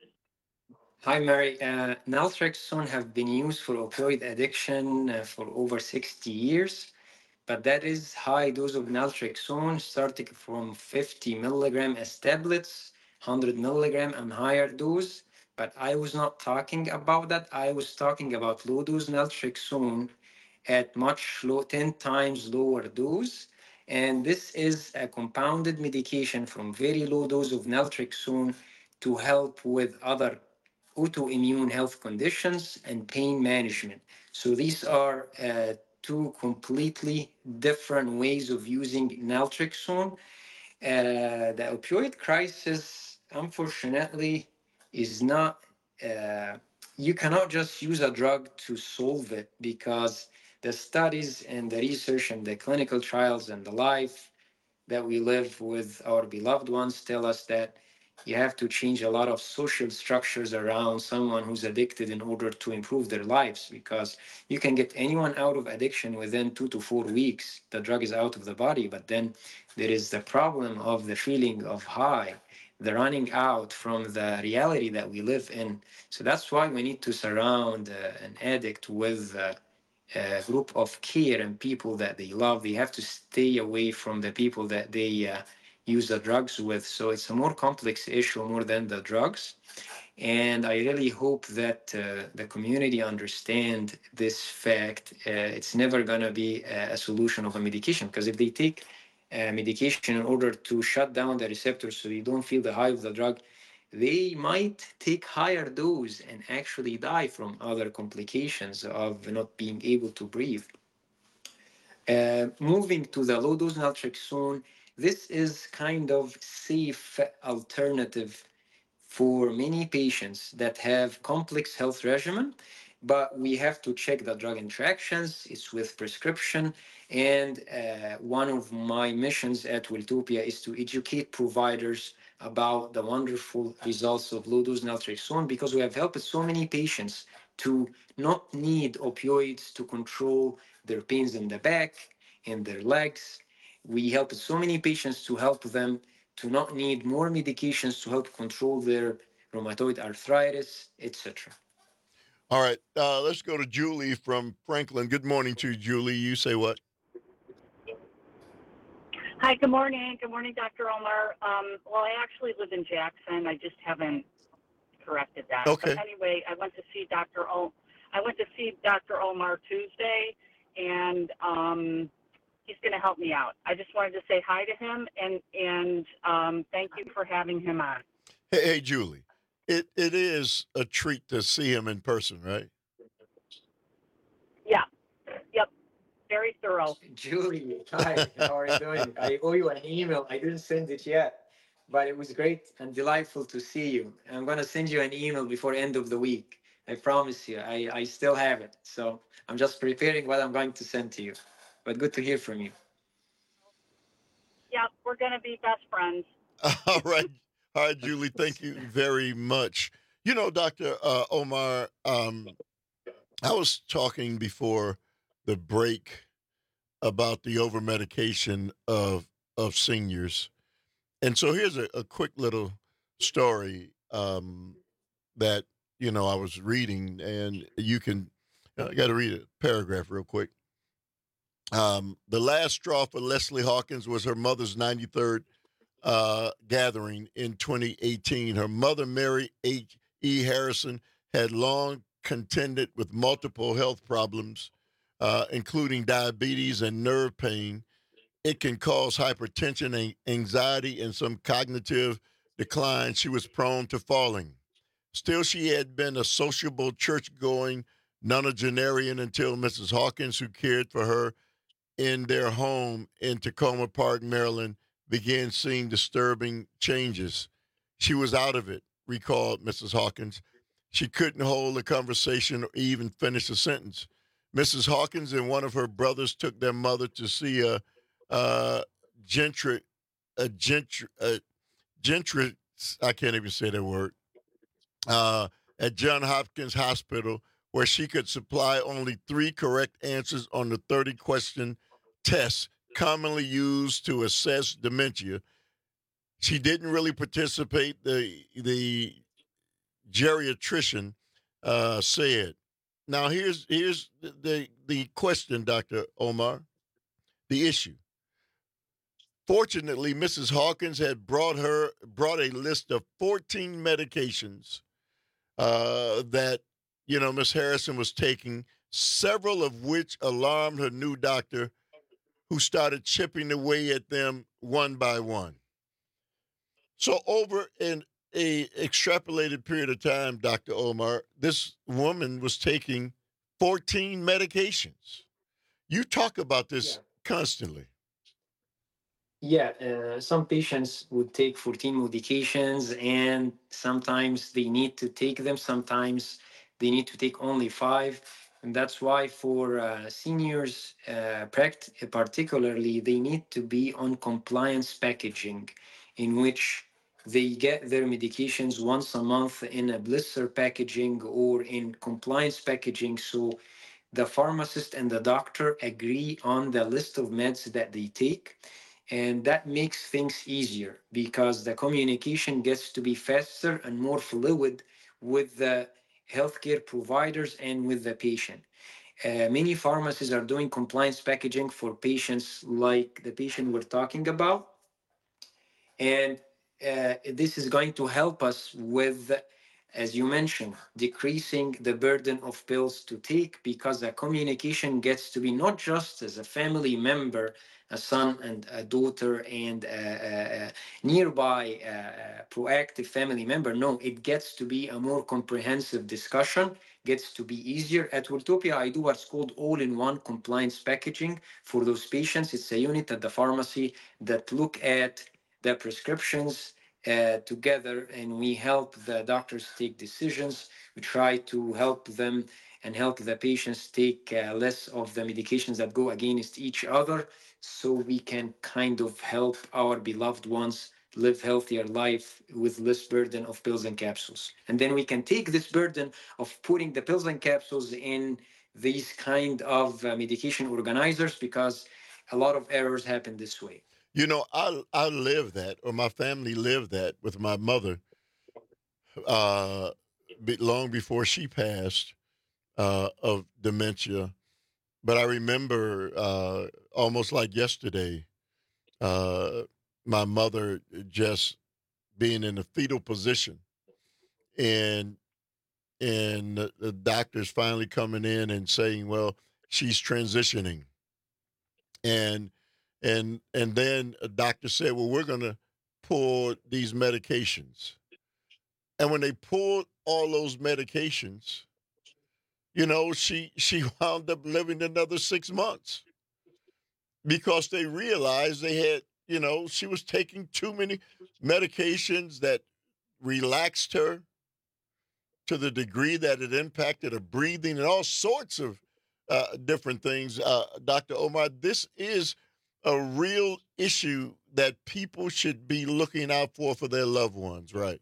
Hi, Mary. Uh, naltrexone have been used for opioid addiction uh, for over sixty years, but that is high dose of naltrexone starting from fifty milligram as tablets, one hundred milligram and higher dose. But I was not talking about that. I was talking about low dose naltrexone at much low, ten times lower dose. And this is a compounded medication from very low dose of naltrexone to help with other autoimmune health conditions and pain management. So these are uh, two completely different ways of using naltrexone. Uh, the opioid crisis, unfortunately, is not, uh, you cannot just use a drug to solve it, because the studies and the research and the clinical trials and the life that we live with our beloved ones tell us that you have to change a lot of social structures around someone who's addicted in order to improve their lives, because you can get anyone out of addiction within two to four weeks. The drug is out of the body, but then there is the problem of the feeling of high, the running out from the reality that we live in. So that's why we need to surround uh, an addict with uh, a group of care and people that they love. They have to stay away from the people that they uh, use the drugs with. So it's a more complex issue more than the drugs. And I really hope that uh, the community understand this fact. Uh, it's never going to be a, a solution of a medication, because if they take a medication in order to shut down the receptors so they don't feel the high of the drug, they might take higher dose and actually die from other complications of not being able to breathe. Uh, moving to the low dose naltrexone, this is kind of safe alternative for many patients that have complex health regimen, but we have to check the drug interactions. It's with prescription. And uh, one of my missions at Wiltopia is to educate providers about the wonderful results of low-dose naltrexone, because we have helped so many patients to not need opioids to control their pains in the back, in their legs. We helped so many patients to help them to not need more medications to help control their rheumatoid arthritis, et cetera. All right, uh, let's go to Julie from Franklin. Good morning to you, Julie. You say what? Hi, good morning. Good morning, Doctor Omar. Um, well, I actually live in Jackson. I just haven't corrected that. Okay. But anyway, I went to see Doctor O. I went to see Doctor Omar Tuesday, and um, he's going to help me out. I just wanted to say hi to him and and um, thank you for having him on. Hey, hey, Julie. It it is a treat to see him in person, right? Yeah. Yep. Very thorough. Julie, hi, how are you doing? I owe you an email. I didn't send it yet, but it was great and delightful to see you. I'm going to send you an email before end of the week. I promise you, I, I still have it. So I'm just preparing what I'm going to send to you. But good to hear from you. Yep, we're going to be best friends. All right. All right, Julie, thank you very much. You know, Doctor Uh, Omar, um, I was talking before the break about the over medication of of seniors. And so here's a, a quick little story um, that, you know, I was reading, and you can, I got to read a paragraph real quick. Um, the last straw for Leslie Hawkins was her mother's ninety-third uh, gathering in twenty eighteen. Her mother, Mary H. E. Harrison, had long contended with multiple health problems, uh, including diabetes and nerve pain. It can cause hypertension, anxiety, and some cognitive decline. She was prone to falling. Still, she had been a sociable, church-going nonagenarian until Missus Hawkins, who cared for her in their home in Tacoma Park, Maryland, began seeing disturbing changes. She was out of it, recalled Missus Hawkins. She couldn't hold a conversation or even finish a sentence. Missus Hawkins and one of her brothers took their mother to see a uh, gentry, a gentry, a gentry, I can't even say that word, uh, at Johns Hopkins Hospital, where she could supply only three correct answers on the thirty-question test commonly used to assess dementia. She didn't really participate, the the geriatrician uh, said. Now, here's here's the, the, the question, Doctor Omar, the issue. Fortunately, Missus Hawkins had brought her brought a list of fourteen medications uh, that, you know, Miss Harrison was taking, several of which alarmed her new doctor, who started chipping away at them one by one. So over in a extrapolated period of time, Doctor Omar, this woman was taking fourteen medications. You talk about this yeah. constantly. Yeah, uh, some patients would take fourteen medications, and sometimes they need to take them. Sometimes they need to take only five. And that's why for uh, seniors, uh, pract- particularly, they need to be on compliance packaging, in which they get their medications once a month in a blister packaging or in compliance packaging. So the pharmacist and the doctor agree on the list of meds that they take. And that makes things easier because the communication gets to be faster and more fluid with the healthcare providers and with the patient. Uh, many pharmacies are doing compliance packaging for patients like the patient we're talking about. And uh, this is going to help us with, as you mentioned, decreasing the burden of pills to take, because the communication gets to be not just as a family member, a son and a daughter and a, a nearby uh, proactive family member. No, it gets to be a more comprehensive discussion, gets to be easier. At Wiltopia, I do what's called all-in-one compliance packaging for those patients. It's a unit at the pharmacy that look at the prescriptions uh, together, and we help the doctors take decisions. We try to help them and help the patients take uh, less of the medications that go against each other, so we can kind of help our beloved ones live healthier life with less burden of pills and capsules. And then we can take this burden of putting the pills and capsules in these kind of uh, medication organizers, because a lot of errors happen this way. You know, I I lived that, or my family lived that with my mother uh, long before she passed uh, of dementia. But I remember uh, almost like yesterday, uh, my mother just being in a fetal position, and and the, the doctors finally coming in and saying, "Well, she's transitioning," and and and then a doctor said, "Well, we're going to pull these medications," and when they pulled all those medications, you know, she she wound up living another six months because they realized they had, you know, she was taking too many medications that relaxed her to the degree that it impacted her breathing and all sorts of uh, different things. Uh, Doctor Omar, this is a real issue that people should be looking out for for their loved ones, right?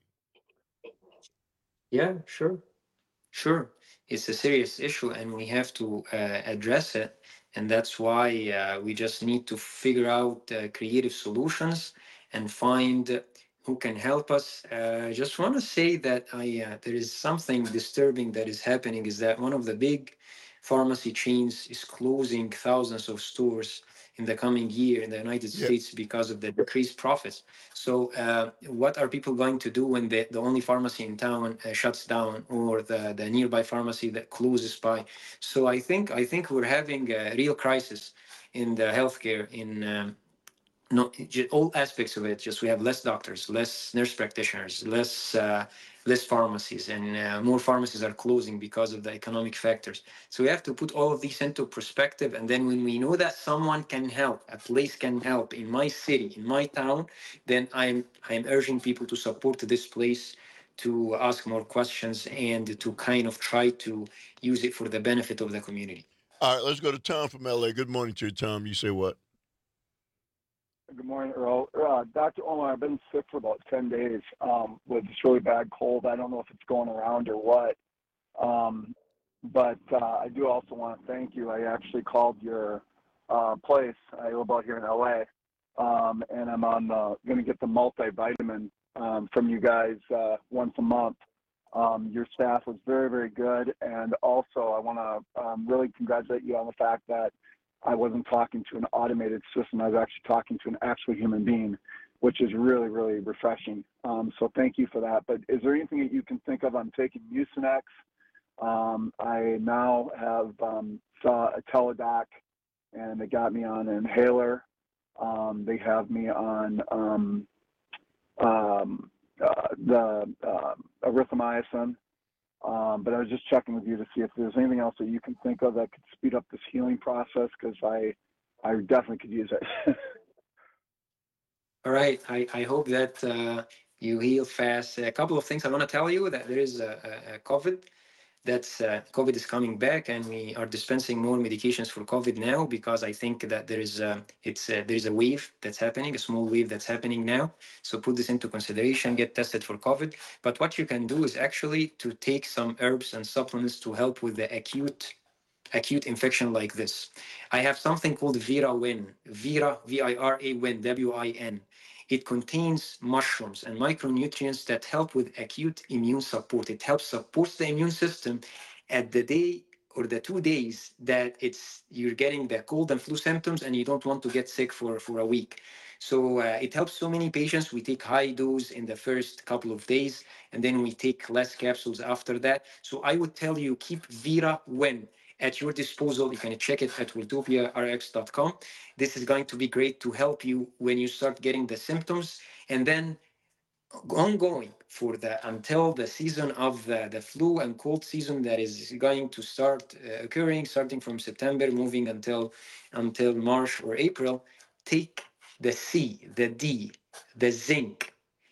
Yeah, sure. Sure. It's a serious issue, and we have to uh, address it. And that's why uh, we just need to figure out uh, creative solutions and find who can help us. Uh, I just want to say that I uh, there is something disturbing that is happening, is that one of the big pharmacy chains is closing thousands of stores in the coming year in the United Yeah. States because of the decreased profits. So uh, what are people going to do when the, the only pharmacy in town uh, shuts down, or the, the nearby pharmacy that closes by? So I think I think we're having a real crisis in the healthcare in um, no, ju- all aspects of it. Just we have less doctors, less nurse practitioners, less uh, less pharmacies, and uh, more pharmacies are closing because of the economic factors. So we have to put all of these into perspective, and then when we know that someone can help, a place can help in my city, in my town, then I'm I'm urging people to support this place, to ask more questions, and to kind of try to use it for the benefit of the community. All right, let's go to Tom from L A. Good morning to you, Tom. You say what? Good morning, Earl. Uh, Doctor Omar, I've been sick for about ten days um, with this really bad cold. I don't know if it's going around or what. Um, but uh, I do also want to thank you. I actually called your uh, place. I live out here in L A, um, and I'm on uh, going to get the multivitamin um, from you guys uh, once a month. Um, your staff was very, very good. And also, I want to um, really congratulate you on the fact that I wasn't talking to an automated system. I was actually talking to an actual human being, which is really, really refreshing. Um, so thank you for that. But is there anything that you can think of? I'm taking Mucinex. Um, I now have um, saw a teledoc, and they got me on an inhaler. Um, they have me on um, um, uh, the uh, erythromycin. Um, but I was just checking with you to see if there's anything else that you can think of that could speed up this healing process, because I, I definitely could use it. All right. I, I hope that uh, you heal fast. A couple of things I want to tell you, that there is a, a, a COVID. That's uh, COVID is coming back, and we are dispensing more medications for COVID now, because I think that there is a, it's a, there is a wave that's happening, a small wave that's happening now. So put this into consideration, get tested for COVID. But what you can do is actually to take some herbs and supplements to help with the acute acute infection like this. I have something called Vira Win, Vira, V I R A Win, W I N. It contains mushrooms and micronutrients that help with acute immune support. It helps support the immune system at the day or the two days that it's you're getting the cold and flu symptoms, and you don't want to get sick for, for a week. So uh, it helps so many patients. We take high dose in the first couple of days, and then we take less capsules after that. So I would tell you, keep Vira Win at your disposal. You can check it at Wiltopia R X dot com. This is going to be great to help you when you start getting the symptoms, and then ongoing for the until the season of the, the flu and cold season that is going to start uh, occurring starting from September, moving until until March or April. Take the C, the D, the zinc,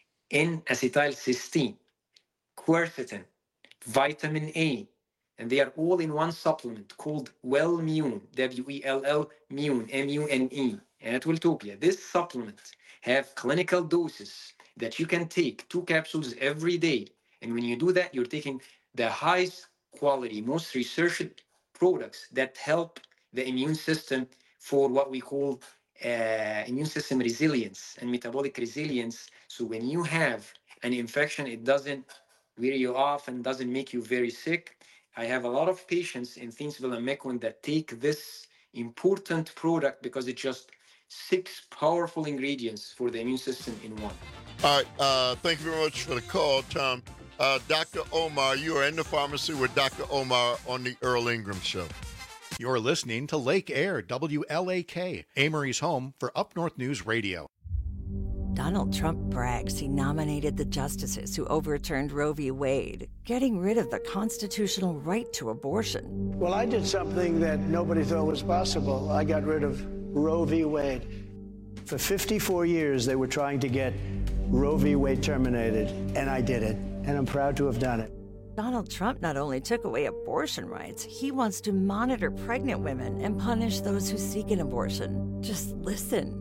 N-acetylcysteine, quercetin, vitamin A, and they are all in one supplement called Wellmune, W E L L, Mune, M U N E, at Wiltopia. This supplement have clinical doses that you can take, two capsules every day. And when you do that, you're taking the highest quality, most researched products that help the immune system for what we call uh, immune system resilience and metabolic resilience. So when you have an infection, it doesn't wear you off and doesn't make you very sick. I have a lot of patients in Thiensville and Mequon that take this important product because it's just six powerful ingredients for the immune system in one. All right. Uh, thank you very much for the call, Tom. Uh, Doctor Omar, you are in the pharmacy with Doctor Omar on the Earl Ingram Show. You're listening to Lake Air, W L A K, Amory's home for Up North News Radio. Donald Trump brags he nominated the justices who overturned Roe v. Wade, getting rid of the constitutional right to abortion. Well, I did something that nobody thought was possible. I got rid of Roe v. Wade. For fifty-four years, they were trying to get Roe v. Wade terminated, and I did it, and I'm proud to have done it. Donald Trump not only took away abortion rights, he wants to monitor pregnant women and punish those who seek an abortion. Just listen.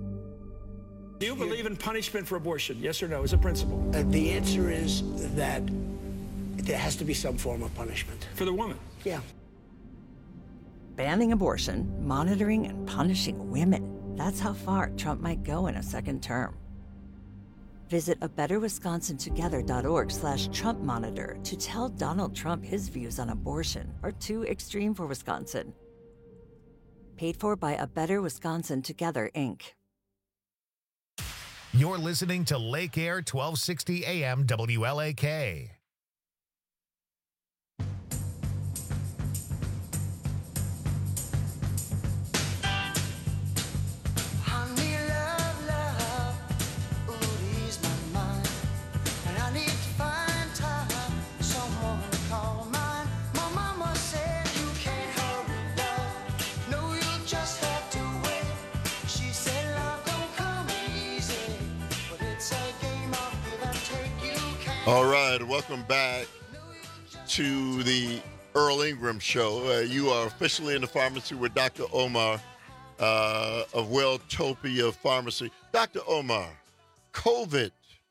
Do you believe in punishment for abortion? Yes or no, as a principle? Uh, the answer is that there has to be some form of punishment. For the woman? Yeah. banning abortion, monitoring and punishing women. That's how far Trump might go in a second term. Visit a better wisconsin together dot org slash Trump monitor to tell Donald Trump his views on abortion are too extreme for Wisconsin. Paid for by A Better Wisconsin Together, Incorporated. You're listening to Lake Air twelve sixty A M W L A K. All right, welcome back to the Earl Ingram Show. Uh, you are officially in the pharmacy with Doctor Omar uh, of Welltopia Pharmacy. Doctor Omar, COVID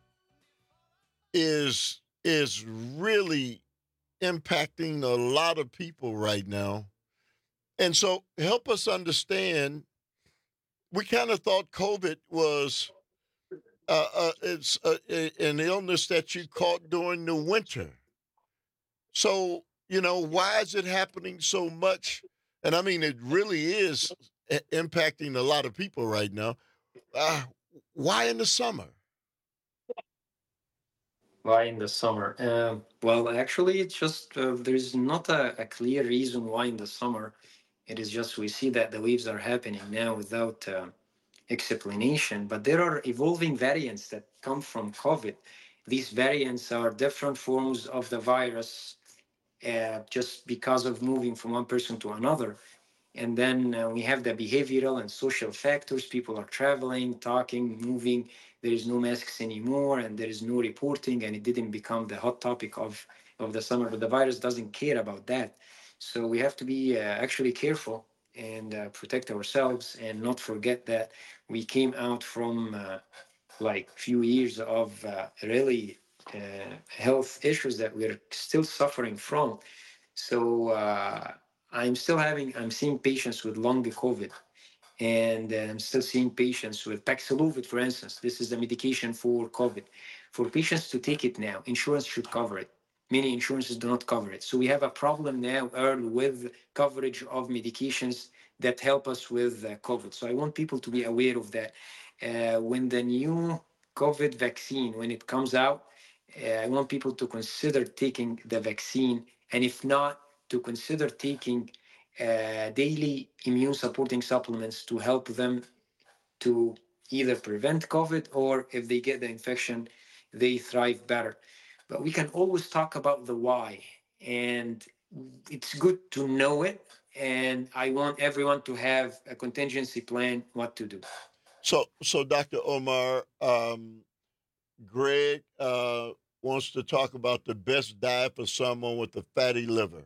is is really impacting a lot of people right now. And so help us understand, we kind of thought COVID was Uh, uh, it's uh, an illness that you caught during the winter. So, you know, why is it happening so much? And I mean, it really is impacting a lot of people right now. Uh, why in the summer? Why in the summer? Uh, well, actually, it's just uh, there's not a, a clear reason why in the summer. It is just we see that the waves are happening now without uh, explanation, but there are evolving variants that come from COVID. These variants are different forms of the virus uh, just because of moving from one person to another. And then uh, we have the behavioral and social factors. People are traveling, talking, moving. There is no masks anymore, and there is no reporting, and it didn't become the hot topic of, of the summer, but the virus doesn't care about that. So we have to be uh, actually careful and uh, protect ourselves and not forget that we came out from uh, like few years of uh, really uh, health issues that we're still suffering from. So uh, I'm still having, I'm seeing patients with long COVID, and uh, I'm still seeing patients with Paxlovid, for instance. This is the medication for COVID. For patients to take it now, insurance should cover it. Many insurances do not cover it. So we have a problem now, Earl, with coverage of medications that help us with uh, COVID. So I want people to be aware of that. Uh, when the new COVID vaccine, when it comes out, uh, I want people to consider taking the vaccine, and if not, to consider taking uh, daily immune supporting supplements to help them to either prevent COVID, or if they get the infection, they thrive better. But we can always talk about the why, and it's good to know it. And I want everyone to have a contingency plan what to do. So, so Doctor Omar, um, Greg uh, wants to talk about the best diet for someone with a fatty liver.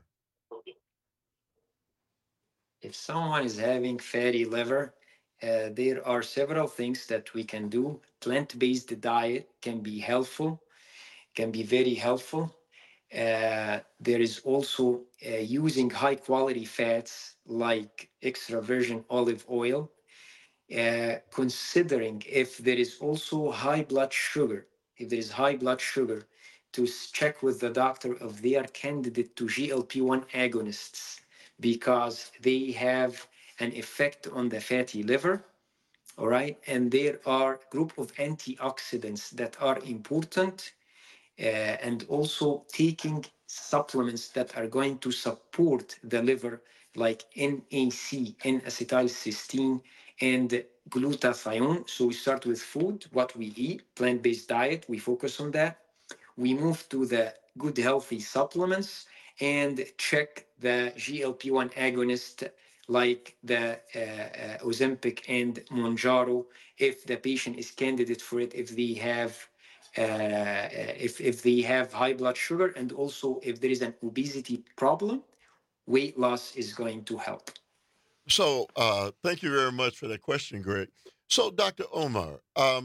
If someone is having fatty liver, uh, there are several things that we can do. Plant-based diet can be helpful, can be very helpful. Uh, there is also uh, using high quality fats like extra virgin olive oil, uh, considering if there is also high blood sugar, if there is high blood sugar, to check with the doctor if they are candidate to G L P one agonists, because they have an effect on the fatty liver. All right. And there are a group of antioxidants that are important. Uh, and also taking supplements that are going to support the liver, like N A C, N-acetylcysteine, and glutathione. So we start with food, what we eat, plant-based diet, we focus on that. We move to the good healthy supplements and check the G L P one agonist, like the uh, uh, Ozempic and Mounjaro, if the patient is candidate for it, if they have Uh, if, if they have high blood sugar, and also if there is an obesity problem, weight loss is going to help. So uh, thank you very much for that question, Greg. So Doctor Omar, um,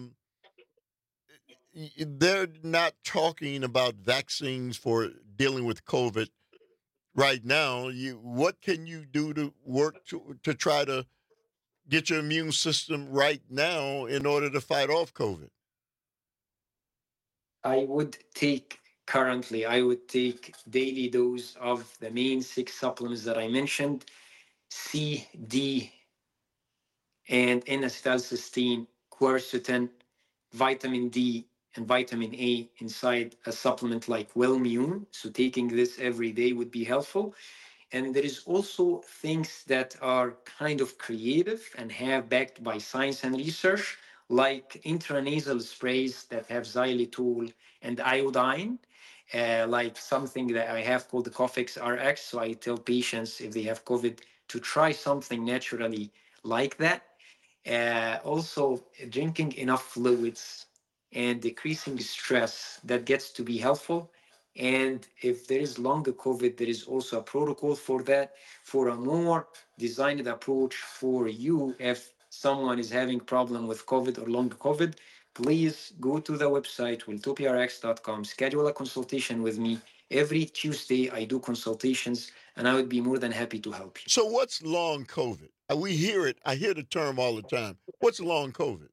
they're not talking about vaccines for dealing with COVID right now. You, what can you do to work to to try to get your immune system right now in order to fight off COVID? I would take currently, I would take daily dose of the main six supplements that I mentioned: C, D, and N-acetylcysteine, quercetin, vitamin D, and vitamin A inside a supplement like Wellmune. So taking this every day would be helpful. And there is also things that are kind of creative and have backed by science and research, like intranasal sprays that have xylitol and iodine, uh, like something that I have called the Cofix R X. So I tell patients if they have COVID to try something naturally like that. Uh, also, drinking enough fluids and decreasing stress, that gets to be helpful. And if there is longer COVID, there is also a protocol for that, for a more designed approach for you. If someone is having problem with COVID or longer COVID, please go to the website, wiltopia r x dot com, schedule a consultation with me. Every Tuesday, I do consultations, and I would be more than happy to help you. So what's long COVID? We hear it. I hear the term all the time. What's long COVID?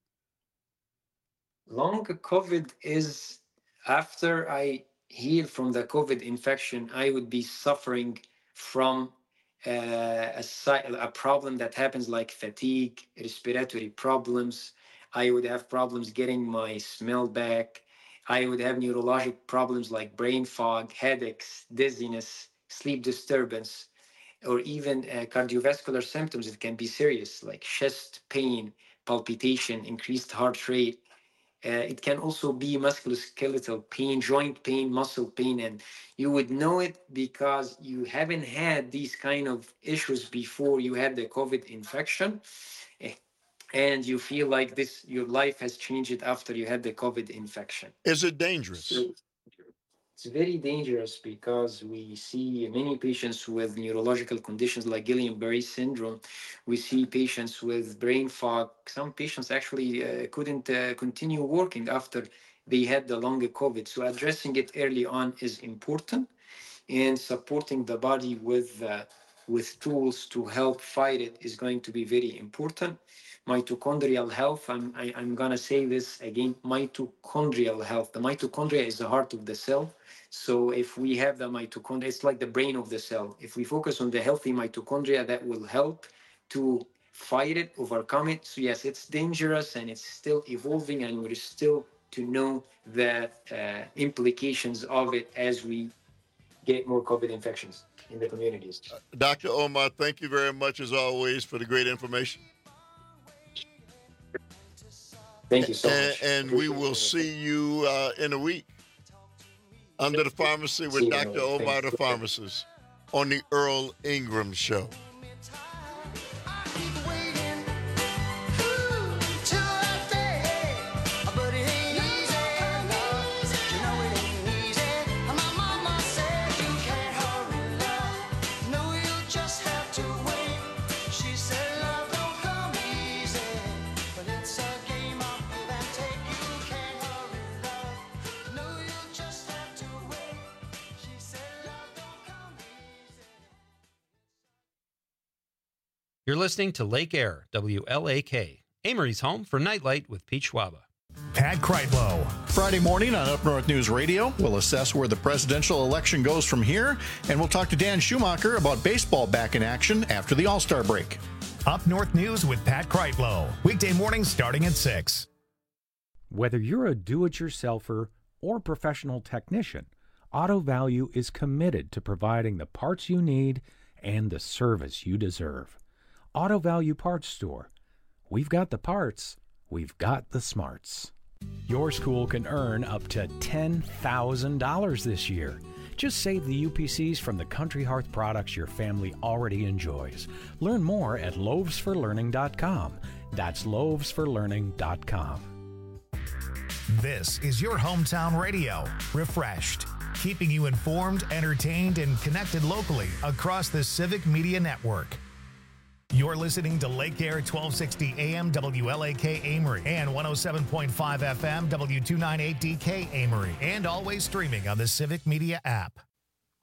Long COVID is after I heal from the COVID infection, I would be suffering from uh, a, a problem that happens like fatigue, respiratory problems. I would have problems getting my smell back. I would have neurologic problems like brain fog, headaches, dizziness, sleep disturbance, or even uh, cardiovascular symptoms. It can be serious, like chest pain, palpitation, increased heart rate. Uh, it can also be musculoskeletal pain, joint pain, muscle pain, and you would know it because you haven't had these kind of issues before you had the COVID infection, and you feel like this, your life has changed after you had the COVID infection. Is it dangerous? So it's very dangerous because we see many patients with neurological conditions like Guillain-Barré syndrome. We see patients with brain fog. Some patients actually uh, couldn't uh, continue working after they had the longer COVID. So addressing it early on is important, and supporting the body with uh, with tools to help fight it is going to be very important. Mitochondrial health, I'm, I, I'm going to say this again, mitochondrial health. The mitochondria is the heart of the cell. So if we have the mitochondria, it's like the brain of the cell. If we focus on the healthy mitochondria, that will help to fight it, overcome it. So yes, it's dangerous and it's still evolving, and we're still to know the uh, implications of it as we get more COVID infections in the communities. Uh, Doctor Omar, thank you very much as always for the great information. Thank you so and, much. And we will see you uh, in a week under the pharmacy with Doctor Omar, the pharmacist, on the Earl Ingram Show. You're listening to Lake Air, W L A K, Amory's home for Nightlight with Pete Schwaba. Pat Kreitlow. Friday morning on Up North News Radio, we'll assess where the presidential election goes from here, and we'll talk to Dan Schumacher about baseball back in action after the All-Star break. Up North News with Pat Kreitlow. Weekday mornings starting at six. Whether you're a do-it-yourselfer or professional technician, Auto Value is committed to providing the parts you need and the service you deserve. Auto Value Parts Store. We've got the parts. We've got the smarts. Your school can earn up to ten thousand dollars this year. Just save the U P Cs from the Country Hearth products your family already enjoys. Learn more at loaves for learning dot com. That's loaves for learning dot com. This is your hometown radio, refreshed, keeping you informed, entertained, and connected locally across the Civic Media Network. You're listening to Lake Air twelve sixty A M W L A K Amory and one oh seven point five F M W two ninety-eight D K Amory, and always streaming on the Civic Media app.